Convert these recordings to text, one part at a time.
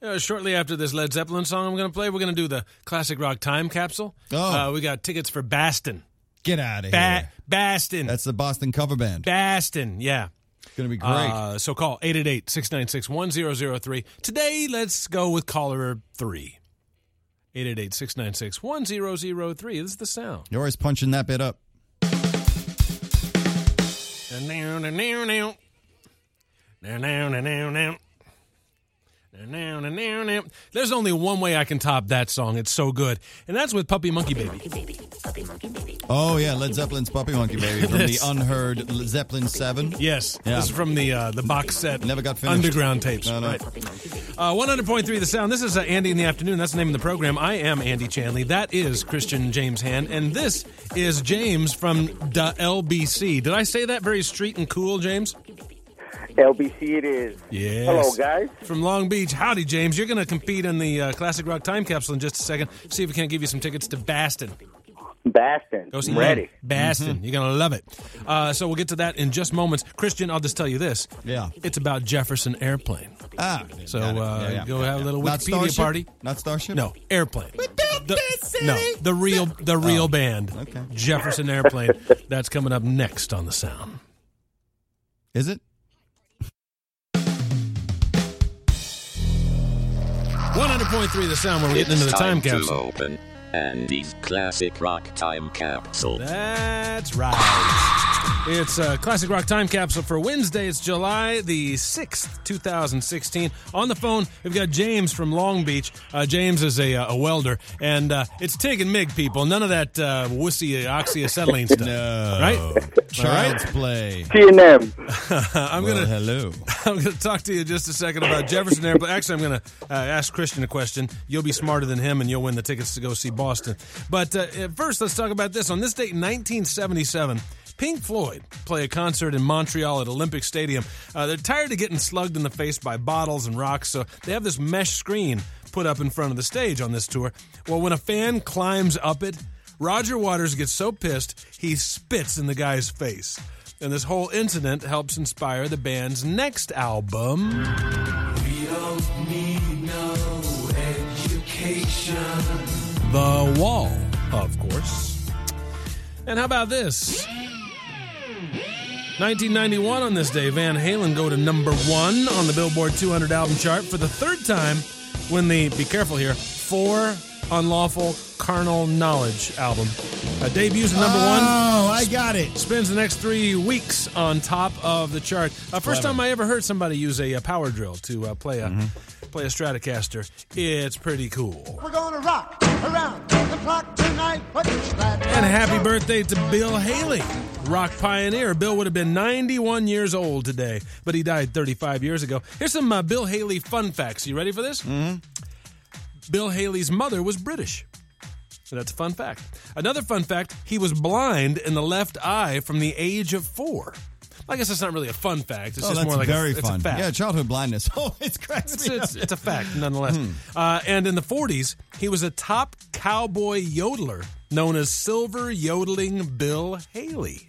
Shortly after this Led Zeppelin song I'm going to play, we're going to do the classic rock time capsule. Oh. We got tickets for Baston. Get out of here. Baston. That's the Boston cover band. Baston, yeah. It's going to be great. So call 888-696-1003. Today, let's go with caller 3. 888-696-1003. This is the sound. You're always punching that bit up. There's only one way I can top that song. It's so good. And that's with Puppy Monkey Baby. Oh, yeah, Led Zeppelin's Puppy Monkey Baby from the unheard Zeppelin 7. Yes. Yeah. This is from the box set. Never got finished. Underground tapes. No. Right. 100.3 The Sound. This is Andy in the Afternoon. That's the name of the program. I am Andy Chanley. That is Christian James Hand. And this is James from the LBC. Did I say that very street and cool, James? LBC it is. Yes. Hello, guys. From Long Beach. Howdy, James. You're going to compete in the Classic Rock Time Capsule in just a second. See if we can't give you some tickets to Baston. Baston. Go see Ready. Baston. You're going to love it. So we'll get to that in just moments. Christian, I'll just tell you this. Yeah. It's about Jefferson Airplane. So Go have a little Not Wikipedia Starship? party. Not Starship? No, Airplane. We built this city. No, the real band. Okay. Jefferson Airplane. That's coming up next on The Sound. Is it? 100.3 The Sound, where we're getting into the time capsule. To open Andy's Classic Rock Time Capsule. That's right. It's a Classic Rock Time Capsule for Wednesday. It's July the 6th, 2016. On the phone, we've got James from Long Beach. James is a welder, and it's TIG and MIG, people. None of that wussy oxyacetylene stuff. No. Right? Child's play. T&M. Hello. I'm going to talk to you in just a second about Jefferson Airplane. Actually, I'm going to ask Christian a question. You'll be smarter than him, and you'll win the tickets to go see Boston. But first, let's talk about this. On this date in 1977, Pink Floyd play a concert in Montreal at Olympic Stadium. They're tired of getting slugged in the face by bottles and rocks, so they have this mesh screen put up in front of the stage on this tour. Well, when a fan climbs up it, Roger Waters gets so pissed, he spits in the guy's face. And this whole incident helps inspire the band's next album. We don't need no education. The Wall, of course. And how about this? 1991 on this day, Van Halen go to number 1 on the Billboard 200 album chart for the third time when the, be careful here, For Unlawful Carnal Knowledge album debuts at number 1. Oh, I got it. Spends the next 3 weeks on top of the chart. First time I ever heard somebody use a power drill to play a Stratocaster. It's pretty cool. We're gonna rock around the clock tonight. And happy birthday to Bill Haley, rock pioneer. Bill would have been 91 years old today, but he died 35 years ago. Here's some Bill Haley fun facts. You ready for this? Mm-hmm. Bill Haley's mother was British. So that's a fun fact. Another fun fact, he was blind in the left eye from the age of 4. I guess that's not really a fun fact. It's just more like very it's fun. a fact. Yeah, childhood blindness. Oh, it's crazy. It's a fact, nonetheless. And in the 40s, he was a top cowboy yodeler known as Silver Yodeling Bill Haley.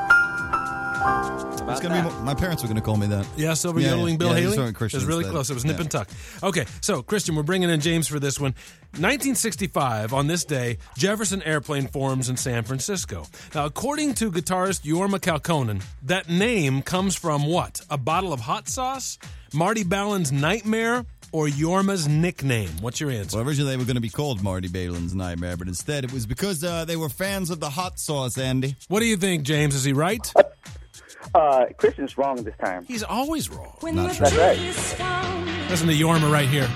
It's gonna be, my parents were going to call me that. Yeah, Silver Yodeling Bill Haley? It was really close. It was nip and tuck. Okay, so, Christian, we're bringing in James for this one. 1965, on this day, Jefferson Airplane forms in San Francisco. Now, according to guitarist Jorma Kaukonen, that name comes from what? A bottle of hot sauce? Marty Ballin's Nightmare? Or Jorma's nickname? What's your answer? Well, originally they were going to be called Marty Balin's Nightmare, but instead it was because they were fans of the hot sauce, Andy. What do you think, James? Is he right? Christian's wrong this time. He's always wrong. Not true. That's right. Listen to Jorma right here.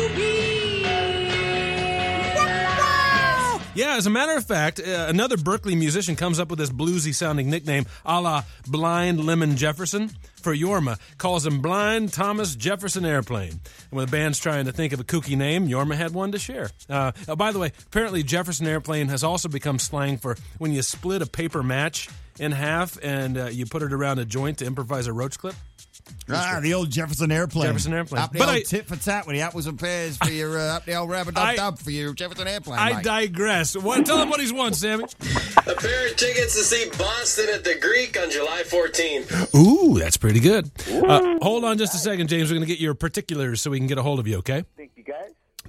Yeah, as a matter of fact, another Berkeley musician comes up with this bluesy-sounding nickname, a la Blind Lemon Jefferson. For Jorma, calls him Blind Thomas Jefferson Airplane. And when the band's trying to think of a kooky name, Jorma had one to share. By the way, apparently Jefferson Airplane has also become slang for when you split a paper match in half and you put it around a joint to improvise a roach clip. The old Jefferson Airplane. Jefferson Airplane. Up the old tit for tat with the apples and pears for your up the old rub-a-dub-dub for your Jefferson Airplane. I digress. Tell him what he's won, Sammy. A pair of tickets to see Boston at the Greek on July 14th. Ooh, that's pretty good. Hold on just a second, James. We're going to get your particulars so we can get a hold of you, okay? Thank you.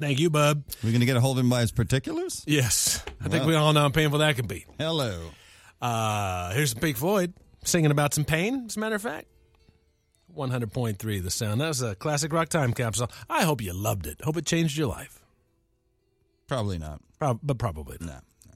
Thank you, bub. We're going to get a hold of him by his particulars? Yes. I think Wow. we all know how painful that can be. Hello. Here's some Pink Floyd singing about some pain, as a matter of fact. 100.3 The Sound. That was a classic rock time capsule. I hope you loved it. Hope it changed your life. Probably not. But probably not. No.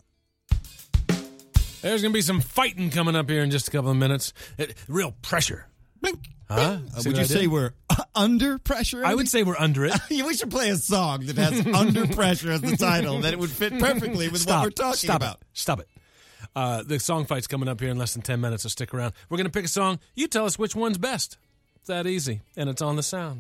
There's going to be some fighting coming up here in just a couple of minutes. Real pressure. Blink. Huh? See Would what you I say did? we're under pressure? I would say we're under it. We should play a song that has Under Pressure as the title, that it would fit perfectly with what we're talking about. Stop it. The song fight's coming up here in less than 10 minutes, so stick around. We're going to pick a song. You tell us which one's best. It's that easy, and it's on the sound.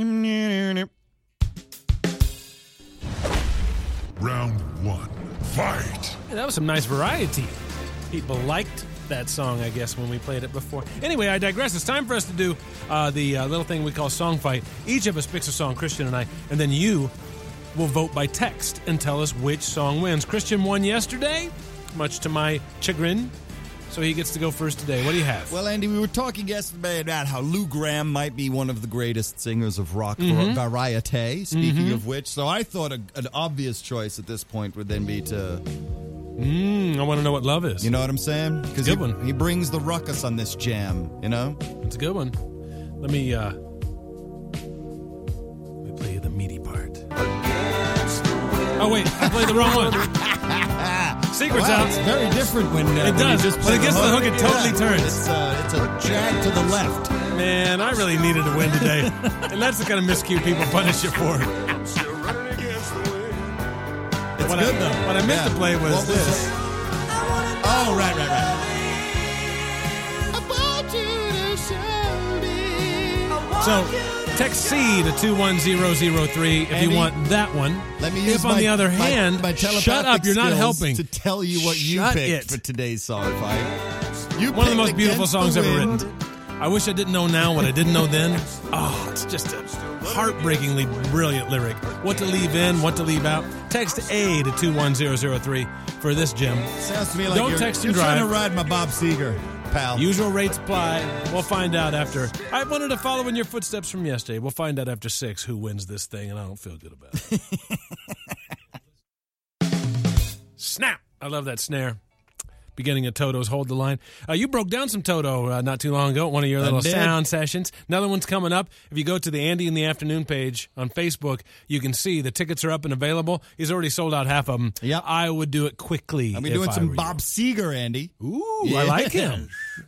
Round one. Fight! Hey, that was some nice variety. People liked that song, I guess, when we played it before. Anyway, I digress. It's time for us to do the little thing we call song fight. Each of us picks a song, Christian and I, and then you will vote by text and tell us which song wins. Christian won yesterday, much to my chagrin, so he gets to go first today. What do you have? Well, Andy, we were talking yesterday about how Lou Gramm might be one of the greatest singers of rock variety, speaking of which. So I thought an obvious choice at this point would then be to... I want to know what love is. You know what I'm saying? Because Good one. He brings the ruckus on this jam, you know? It's a good one. Let me play you the meaty part. Oh, wait, I played the wrong one. Secret's Wow, out. it's very different when It when does. you just When play it gets the hook, it totally turns. It's a jag to the left. Man, I really needed a win today. And that's the kind of miscue people punish you for. It's What good, though. What I meant to play was What this. Oh, right. So, text C to 21003 if Andy, you want that one. Let me use If, on the other hand, my shut up, you're not skills helping. to tell you what you Shut picked it. for today's song fight. You One of the picked most beautiful Against songs the ever Wind. written. I wish I didn't know now what I didn't know then. Oh, it's just a heartbreakingly brilliant lyric. What to leave in, what to leave out. Text A to 21003 for this, Jim. Sounds to me like Don't you're, text and you're trying drive. to ride my Bob Seger, pal. Usual rates apply. We'll find out after. I wanted to follow in your footsteps from yesterday. We'll find out after 6 who wins this thing, and I don't feel good about it. Snap! I love that snare. Beginning of Toto's Hold the Line. You broke down some Toto not too long ago at one of your little did. sound sessions. Another one's coming up. If you go to the Andy in the Afternoon page on Facebook, you can see the tickets are up and available. He's already sold out half of them. Yep. I would do it quickly. I'll be if doing I some were Bob Seger, Andy. you. Ooh, Yeah. I like him.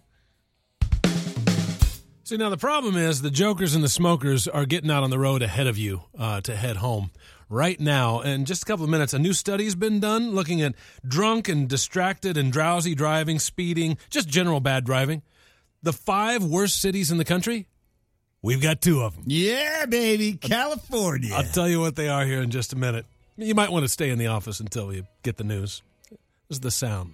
See, now the problem is the jokers and the smokers are getting out on the road ahead of you to head home. Right now, in just a couple of minutes, a new study's been done looking at drunk and distracted and drowsy driving, speeding, just general bad driving. The 5 worst cities in the country, we've got 2 of them. Yeah, baby. California. I'll tell you what they are here in just a minute. You might want to stay in the office until you get the news. This is the sound.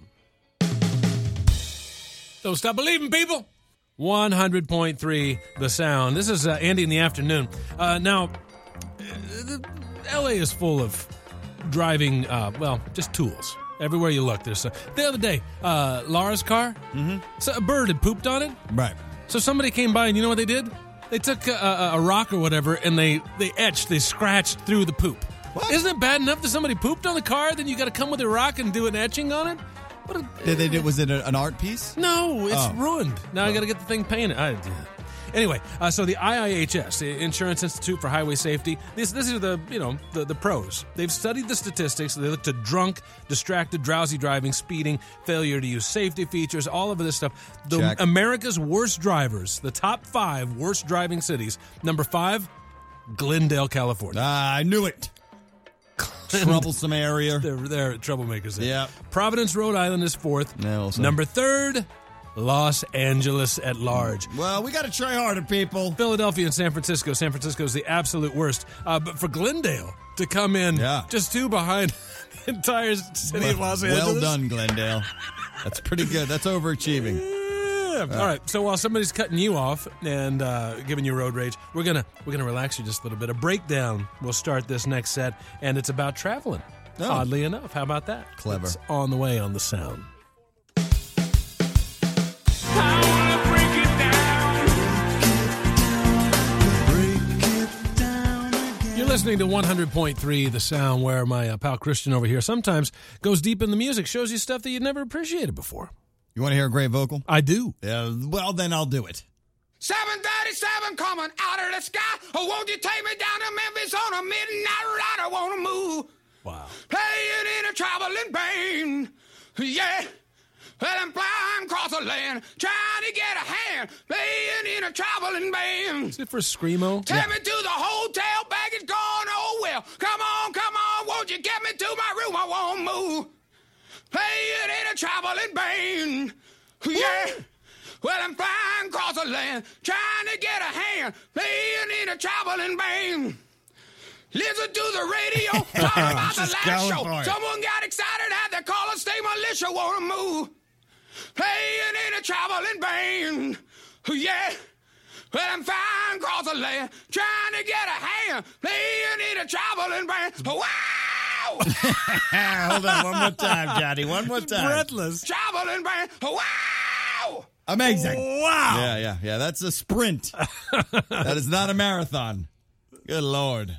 Don't stop believing, people. 100.3 The Sound. This is Andy in the Afternoon. Now, L.A. is full of driving, just tools. Everywhere you look, there's the other day, Laura's car, so a bird had pooped on it. Right. So somebody came by, and you know what they did? They took a rock or whatever, and they scratched through the poop. What? Isn't it bad enough that somebody pooped on the car, then you got to come with a rock and do an etching on it? Was it an art piece? No, it's Oh. ruined. Now I got to get the thing painted. Anyway, so the IIHS, the Insurance Institute for Highway Safety, these are the pros. They've studied the statistics. They looked at drunk, distracted, drowsy driving, speeding, failure to use safety features, all of this stuff. Check. America's worst drivers, the top 5 worst driving cities. Number 5, Glendale, California. I knew it. Troublesome area. They're troublemakers there. Yeah. Providence, Rhode Island is 4th. No, also. Number 3rd, Los Angeles at large. Well, we got to try harder, people. Philadelphia and San Francisco. San Francisco is the absolute worst. But for Glendale to come in just 2 behind the entire city of Los Angeles. Well done, Glendale. That's pretty good. That's overachieving. Yeah. All right. So while somebody's cutting you off and giving you road rage, we're gonna relax you just a little bit. A breakdown will start this next set, and it's about traveling. Oh. Oddly enough, how about that? Clever. It's on the way on the sound. You're listening to 100.3 The Sound, where my pal Christian over here sometimes goes deep in the music, shows you stuff that you'd never appreciated before. You want to hear a great vocal? I do. Well, then I'll do it. 737 coming out of the sky. Oh, won't you take me down to Memphis on a midnight ride? I want to move. Wow. Playing in a traveling band. Yeah. Well, I'm flying across the land, trying to get a hand, playing in a traveling band. Is it for Screamo? Take me to the hotel, baggage gone, oh well. Come on, won't you get me to my room? I won't move. Playing in a traveling band. Yeah. Well, I'm flying across the land, trying to get a hand, playing in a traveling band. Listen to the radio, talk about the last show. Someone got excited, had to call a state militia, wanna move. Playing in a traveling band. Yeah. Well, I'm flying across the land, trying to get a hand, playing in a traveling band. Wow! Hold on, one more time, Johnny. One more time. Breathless. Traveling band. Wow! Amazing. Wow. Yeah. That's a sprint. That is not a marathon. Good Lord.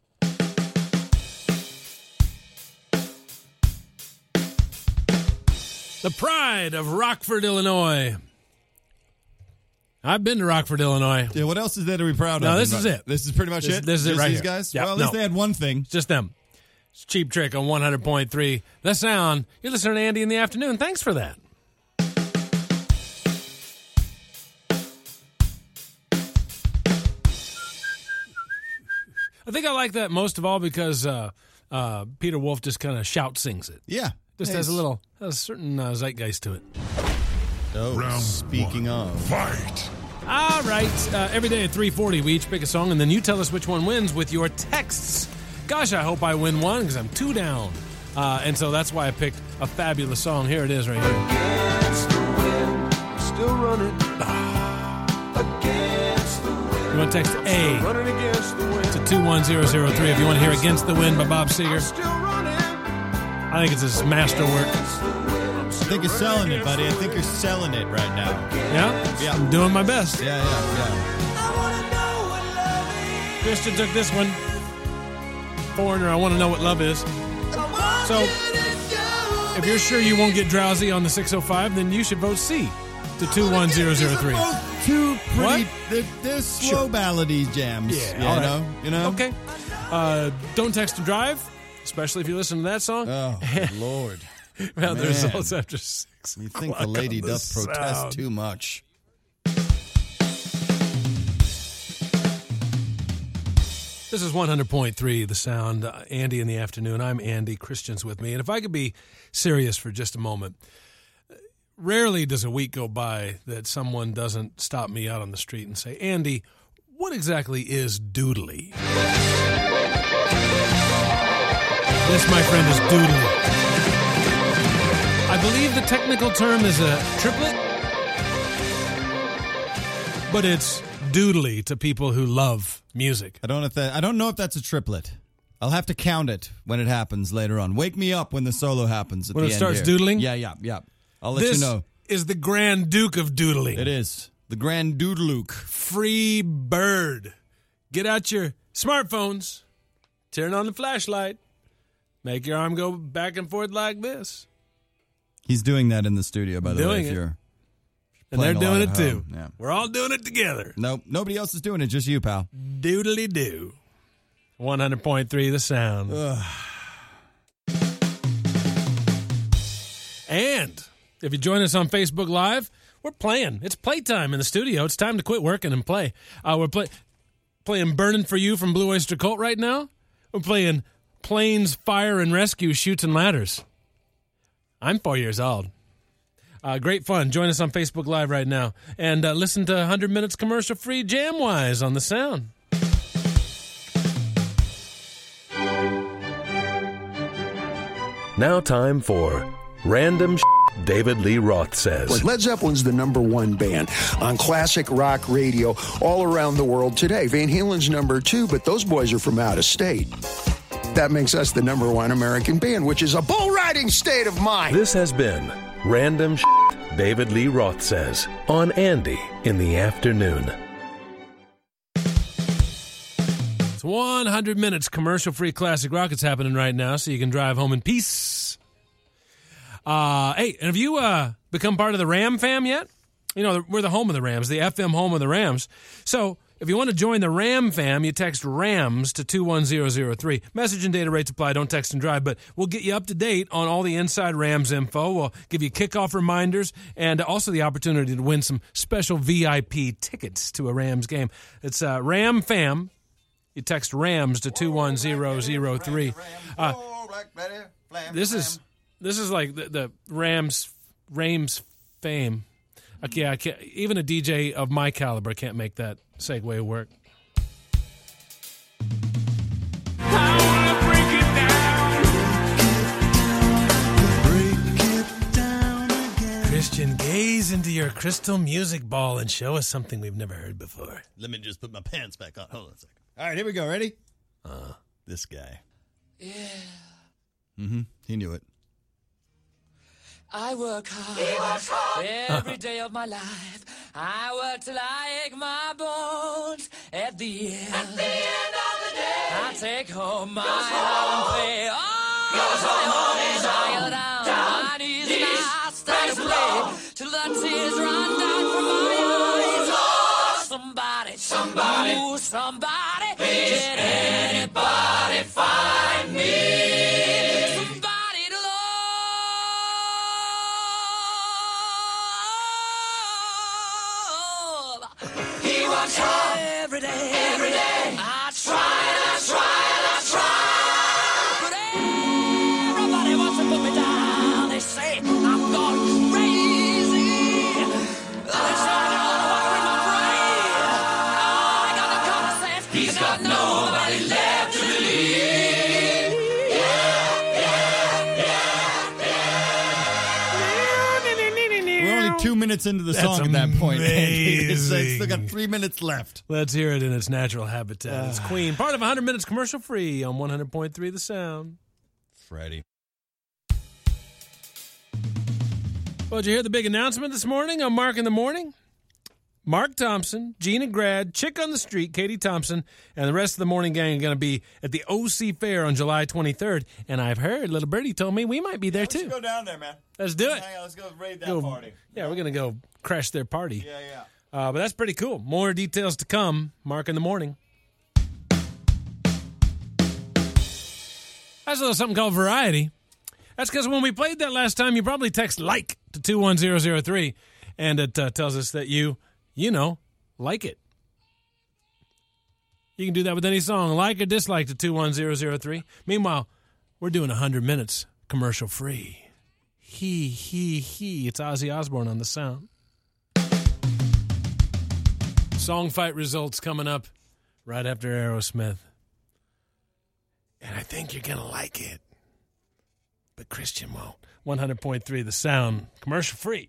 The pride of Rockford, Illinois. I've been to Rockford, Illinois. Yeah, what else is there to be proud of? No, this is it. This is pretty much it? This is it Just right these here. guys? Yep, Well, at least no. they had one thing. It's just them. It's Cheap Trick on 100.3. The Sound. You're listening to Andy in the Afternoon. Thanks for that. I think I like that most of all because Peter Wolf just kind of shout-sings it. Yeah. Just has a certain zeitgeist to it. Oh, Round speaking one. of. Fight! All right. Every day at 3:40, we each pick a song, and then you tell us which one wins with your texts. Gosh, I hope I win one because I'm 2 down. And so that's why I picked a fabulous song. Here it is right here. Against the wind, still running. Against the wind. You want to text A Running against the wind. to 21003 if you want to hear Against the Wind by Bob Seger. Still running. I think it's his masterwork. I think you're selling it, buddy. I think you're selling it right now. Yeah? Yeah. I'm doing my best. Yeah. I wanna know what love is. Christian took this one. Foreigner, I want to know what love is. So, if you're sure you won't get drowsy on the 605, then you should vote C to 21003. Both two pretty. What? They're slow ballady jams. Yeah, all right. You know. Okay. Don't text and drive, especially if you listen to that song. Oh Lord. Well, the Man. results after 6. You think the o'clock lady on the doth protest Sound. too much? This is 100.3 The Sound. Andy in the Afternoon. I'm Andy. Christian's with me. And if I could be serious for just a moment, rarely does a week go by that someone doesn't stop me out on the street and say, Andy, what exactly is doodly? This, my friend, is doodly. I believe the technical term is a triplet, but it's doodly to people who love music. I don't know if that's a triplet. I'll have to count it when it happens later on. Wake me up when the solo happens at When the it end starts here. doodling? Yeah. I'll let This you know. is the Grand Duke of doodling. It is the Grand Doodluke. Free bird. Get out your smartphones, turn on the flashlight, make your arm go back and forth like this. He's doing that in the studio, by the way. Doing If it. you're And they're playing doing along it at too. home. Yeah. We're all doing it together. Nope, nobody else is doing it, just you, pal. Doodly doo. 100.3 The Sound. And if you join us on Facebook Live, we're playing. It's playtime in the studio. It's time to quit working and play. We're playing Burning for You from Blue Oyster Cult right now. We're playing Planes, Fire, and Rescue, Chutes and Ladders. I'm 4 years old. Great fun. Join us on Facebook Live right now. And listen to 100 Minutes commercial-free Jamwise on The Sound. Now time for Random David Lee Roth Says. Led Zeppelin's the #1 band on classic rock radio all around the world today. Van Halen's #2, but those boys are from out of state. That makes us the #1 American band, which is a bull riding state of mind. This has been Random David Lee Roth Says on Andy in the Afternoon. It's 100 minutes commercial-free classic rock. It's happening right now, so you can drive home in peace. Hey, and have you become part of the Ram fam yet? You know, we're the home of the Rams, the FM home of the Rams. So if you want to join the Ram fam, you text RAMS to 21003. Message and data rates apply. Don't text and drive, but we'll get you up to date on all the inside Rams info. We'll give you kickoff reminders and also the opportunity to win some special VIP tickets to a Rams game. It's Ram fam. You text RAMS to 21003. This is like the Rams fame. Okay, I can't, even a DJ of my caliber can't make that segue work. Christian, gaze into your crystal music ball and show us something we've never heard before. Let me just put my pants back on. Hold on a second. All right, here we go. Ready? This guy. Yeah. Mm-hmm. He knew it. I work hard every day of my life. I work till I ache my bones. At the end of the day, I take home my heart and pay. Goes home, I down my knees and I start to play till the tears run down from my eyes. Somebody, ooh, somebody, did anybody find me? Every day, I try, but everybody wants to put me down. They say I'm gone crazy. They say I don't want to my brain. I got no common sense. He's got nobody left to believe. We're only 2 minutes into the song at that point. It's still got 3 minutes left. Let's hear it in its natural habitat. It's Queen, part of 100 minutes commercial free on 100.3 The Sound. Freddie. Well, did you hear the big announcement this morning on Mark in the Morning? Mark Thompson, Gina Grad, Chick on the Street, Katie Thompson, and the rest of the morning gang are going to be at the OC Fair on July 23rd. And I've heard, Little Birdie told me we might be there, too. Let's go down there, man. Let's do it. Let's go raid that party. Yeah, we're going to go crash their party. Yeah. But that's pretty cool. More details to come. Mark in the Morning. That's a little something called Variety. That's because when we played that last time, you probably text like to 21003, and it tells us that you like it. You can do that with any song, like or dislike to 21003. Meanwhile, we're doing 100 minutes commercial free. It's Ozzy Osbourne on The Sound. Song fight results coming up right after Aerosmith. And I think you're going to like it. But Christian won't. 100.3 The Sound, commercial free.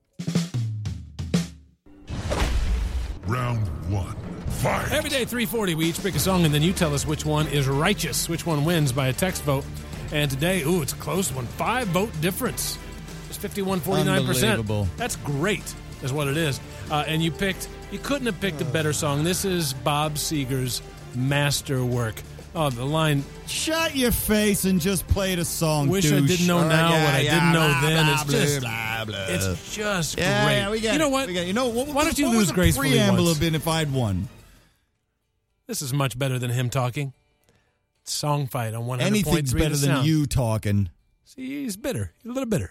Round one. Fight. Every day, 3:40, we each pick a song, and then you tell us which one is righteous, which one wins by a text vote. And today, it's a close one. 5-vote difference. It's 51.49%. Unbelievable. That's great, is what it is. And you couldn't have picked a better song. This is Bob Seger's masterwork. Oh, the line. Shut your face and just play the song. Wish douche. I didn't know now what I didn't know then. It's just great. Yeah, we get you know what? Why don't you lose gracefully once? Preamble have been if I'd won. This is much better than him talking. Song fight on 100.3 Anything's better than you talking. See, he's bitter. He's a little bitter.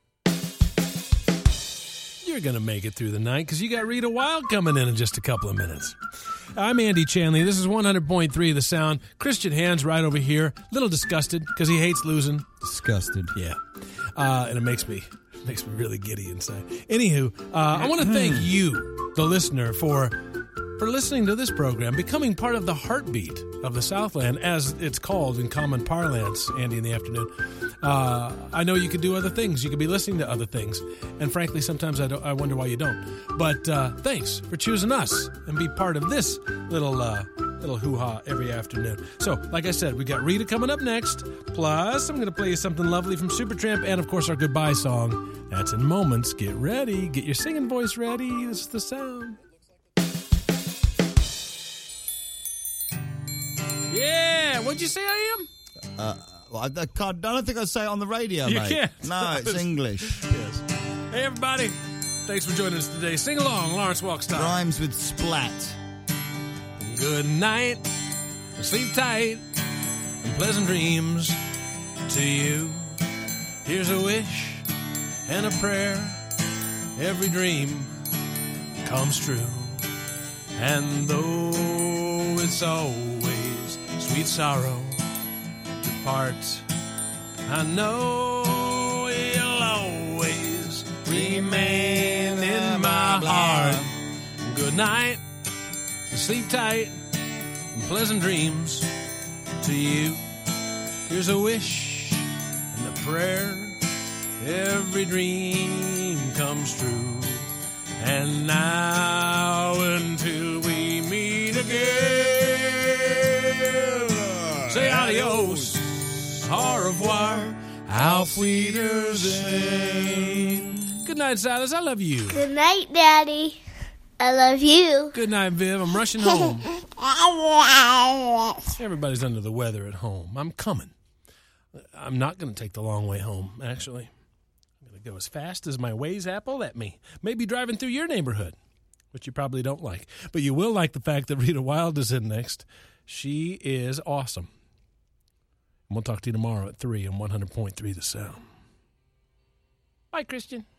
You're going to make it through the night because you got Rita Wild coming in just a couple of minutes. I'm Andy Chanley. This is 100.3 The Sound. Christian Hand's right over here. A little disgusted because he hates losing. Disgusted. Yeah. And it makes me really giddy inside. Anywho, I want to thank you, the listener, for listening to this program, becoming part of the heartbeat of the Southland, as it's called in common parlance, Andy, in the afternoon. I know you could do other things. You could be listening to other things. And frankly, sometimes I wonder why you don't. But thanks for choosing us and be part of this little hoo-ha every afternoon. So, like I said, we got Rita coming up next. Plus, I'm going to play you something lovely from Supertramp and, of course, our goodbye song. That's in moments. Get ready. Get your singing voice ready. This is The Sound. Yeah, what'd you say I am? Well, I don't think I say it on the radio, You mate. can't. No, it's English. Yes. Hey, everybody. Thanks for joining us today. Sing along, Lawrence Walkstock. Rhymes with splat. Good night. Sleep tight. And pleasant dreams to you. Here's a wish and a prayer. Every dream comes true. And though it's always sweet sorrow to part, I know you'll always remain in my heart. Good night, sleep tight, and pleasant dreams to you. Here's a wish and a prayer. Every dream comes true. And now until we meet again, say adios, au revoir, auf Wiedersehen. Good night, Silas. I love you. Good night, Daddy. I love you. Good night, Viv. I'm rushing home. Everybody's under the weather at home. I'm coming. I'm not going to take the long way home, actually. I'm going to go as fast as my Waze app will let me. Maybe driving through your neighborhood, which you probably don't like. But you will like the fact that Rita Wild is in next. She is awesome. And we'll talk to you tomorrow at 3 on 100.3 The Sound. Bye, Christian.